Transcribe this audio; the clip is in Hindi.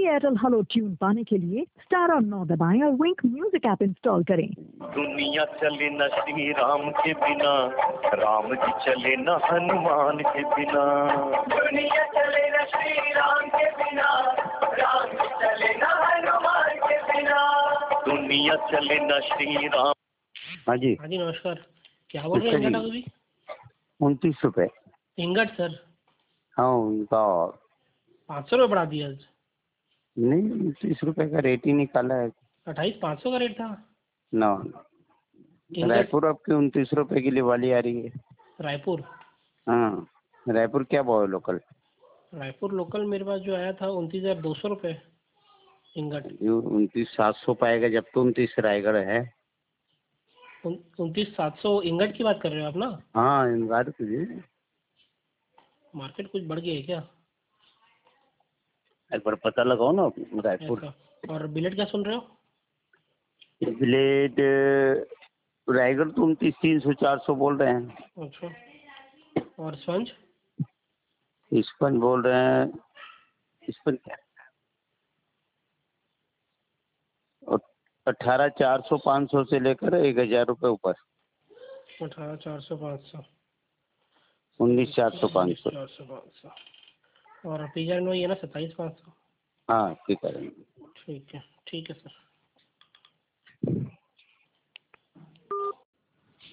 फ्री एयरटेल हेलो ट्यून पाने के लिए स्टार और 9 दबाएं और विंक म्यूजिक ऐप इंस्टॉल करें। दुनिया चले न श्री राम के बिना, राम जी चले न हनुमान के बिना। दुनिया चले न श्री राम के बिना, राम जी चले न हनुमान के बिना। दुनिया चले न श्री राम। हाँ जी नमस्कार। क्या बोल रहे हैं इंगट अभी? 29 रुपए इंगट सर। हाँ उनका 500 रुपये बढ़ा दिया आज। नहीं 29 रुपए का रेट ही निकाला है। 28,500 का रेट था ना इंगट। रायपुर आपकी 29 रुपए की वाली आ रही है। रायपुर? हाँ रायपुर क्या भाव है लोकल? रायपुर लोकल मेरे पास जो आया था 29,200 रुपये इंगट। 29,700 पाएगा जब तो 29 रायगढ़ है। 29,700 इंगट की बात कर रहे हो आप ना? हाँ इंगट मार्केट कुछ बढ़ गया है क्या? एक बार पता लगाओ ना रायपुर। और बिलेट क्या सुन रहे हो? बिलेट रायगढ़ तो 29,300-400 बोल रहे हैं। अच्छा। और स्पंज? स्पंज बोल रहे हैं स्पंज क्या 18,400-500 से लेकर 1,000 रुपये ऊपर। 18,400-500। 19,400-500। 19,400-500। और पिज्जा नो ये ना 27,500। हाँ ठीक है। ठीक है सर।